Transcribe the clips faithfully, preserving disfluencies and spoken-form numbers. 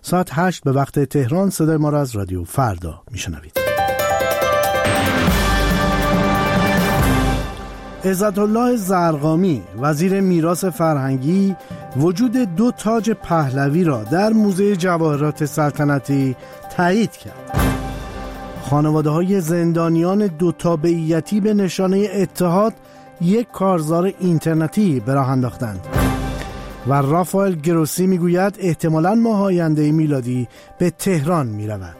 ساعت هشت به وقت تهران صدای ما را از رادیو فردا میشنوید. عزت‌الله زرقامی وزیر میراث فرهنگی وجود دو تاج پهلوی را در موزه جواهرات سلطنتی تایید کرد. خانواده‌های زندانیان دو تابعیتی به نشانه اتحاد یک کارزار اینترنتی به راه انداختند و رافائل گروسی میگوید احتمالاً ماه آینده میلادی به تهران میرود.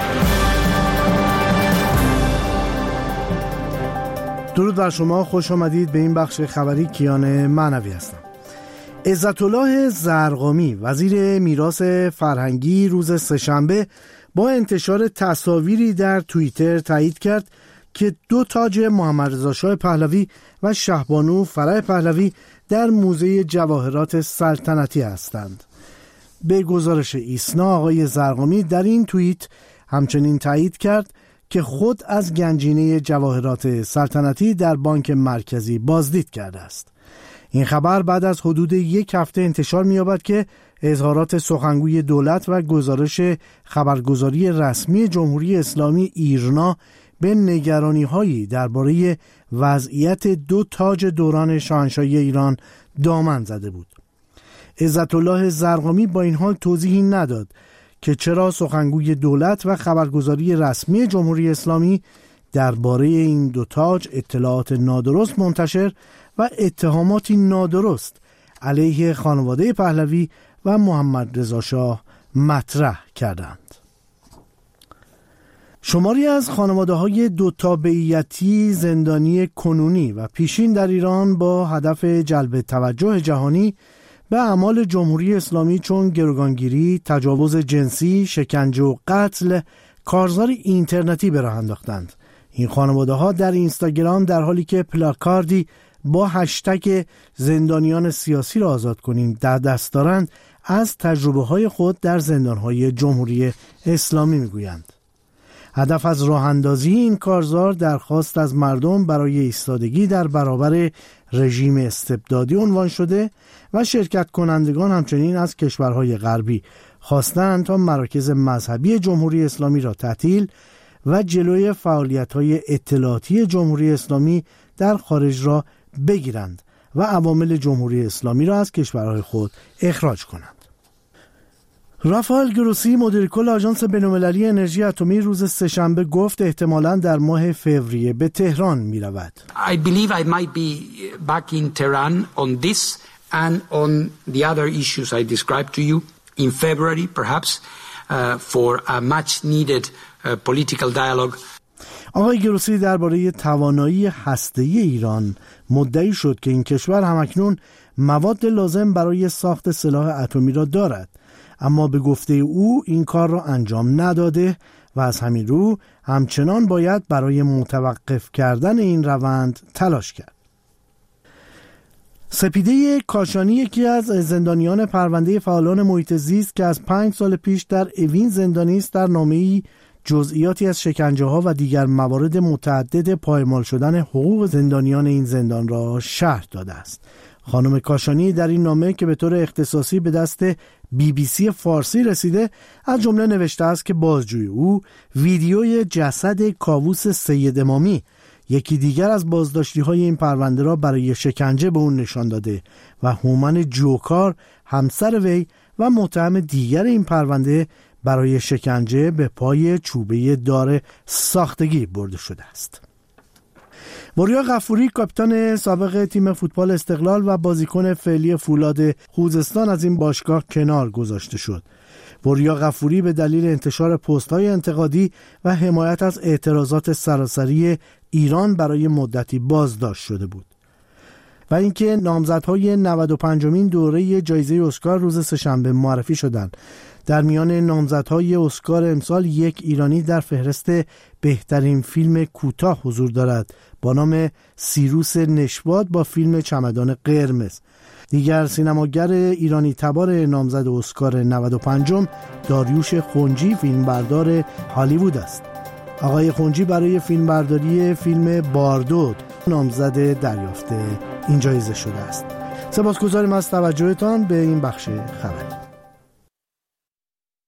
درود بر شما، خوش آمدید به این بخش خبری. کیان معنوی هستم. عزت‌الله زرقامی وزیر میراث فرهنگی روز سه‌شنبه با انتشار تصاویری در توییتر تایید کرد که دو تاج محمد رضا شاه پهلوی و شهبانو فرح پهلوی در موزه جواهرات سلطنتی هستند. به گزارش ایسنا آقای زرقامی در این توییت همچنین تایید کرد که خود از گنجینه جواهرات سلطنتی در بانک مرکزی بازدید کرده است. این خبر بعد از حدود یک هفته انتشار می‌یابد که اظهارات سخنگوی دولت و گزارش خبرگزاری رسمی جمهوری اسلامی ایرنا به نگرانی‌هایی درباره وضعیت دو تاج دوران شاهنشاهی ایران دامن زده بود. عزت‌الله زرقامی با این حال توضیحی نداد که چرا سخنگوی دولت و خبرگزاری رسمی جمهوری اسلامی درباره این دو تاج اطلاعات نادرست منتشر و اتهاماتی نادرست علیه خانواده پهلوی و محمد رضا شاه مطرح کردند. شماری از خانواده‌های دو تابعیتی زندانی کنونی و پیشین در ایران با هدف جلب توجه جهانی به اعمال جمهوری اسلامی چون گروگانگیری، تجاوز جنسی، شکنجه و قتل کارزار اینترنتی به راه انداختند. این خانواده‌ها در اینستاگرام در حالی که پلاکاردی با هشتگ زندانیان سیاسی را آزاد کنیم در دست دارند، از تجربه‌های خود در زندان‌های جمهوری اسلامی می‌گویند. هدف از راه اندازی این کارزار درخواست از مردم برای ایستادگی در برابر رژیم استبدادی عنوان شده و شرکت کنندگان همچنین از کشورهای غربی خواستند تا مراکز مذهبی جمهوری اسلامی را تعطیل و جلوی فعالیت‌های اطلاعاتی جمهوری اسلامی در خارج را بگیرند و عوامل جمهوری اسلامی را از کشورهای خود اخراج کنند. رافائل گروسی مدیر کل آژانس بین‌المللی انرژی اتمی روز سه‌شنبه گفت احتمالاً در ماه فوریه به تهران می رود. I believe I might be back in Tehran on this and on the other issues I described to you in February perhaps uh, for a much needed uh, political dialogue. آقای گروسی درباره توانایی هسته‌ای ایران مدعی شد که این کشور همکنون مواد لازم برای ساخت سلاح اتمی را دارد، اما به گفته او این کار را انجام نداده و از همین رو همچنان باید برای متوقف کردن این روند تلاش کرد. سپیده کاشانی یکی از زندانیان پرونده فعالان محیط زیست که از پنج سال پیش در اوین زندانی است، در نامه‌ای جزئیاتی از شکنجه‌ها و دیگر موارد متعدد پایمال شدن حقوق زندانیان این زندان را شرح داده است. خانم کاشانی در این نامه که به طور اختصاصی به دست بی بی سی فارسی رسیده از جمله نوشته است که بازجوی او ویدیوی جسد کاووس سید امامی، یکی دیگر از بازداشتی‌های این پرونده، را برای شکنجه به اون نشان داده و هومن جوکار همسر وی و متهم دیگر این پرونده برای شکنجه به پای چوبه دار ساختگی برده شده است. وریا غفوری کاپیتان سابق تیم فوتبال استقلال و بازیکن فعلی فولاد خوزستان از این باشگاه کنار گذاشته شد. وریا غفوری به دلیل انتشار پست‌های انتقادی و حمایت از اعتراضات سراسری ایران برای مدتی بازداشت شده بود. و اینکه نامزدهای نود و پنجمین دوره جایزه اسکار روز سه‌شنبه معرفی شدند. در میان نامزدهای اسکار امسال یک ایرانی در فهرست بهترین فیلم کوتاه حضور دارد با نام سیروس نشواد با فیلم چمدان قرمز. دیگر سینماگر ایرانی تبار نامزد اسکار نود و پنجم داریوش خنجی فیلمبردار هالیوود است. آقای خنجی برای فیلمبرداری فیلم باردود نامزد دریافت این جایزه شده است. سپاسگزاریم از توجهتان به این بخش خبری.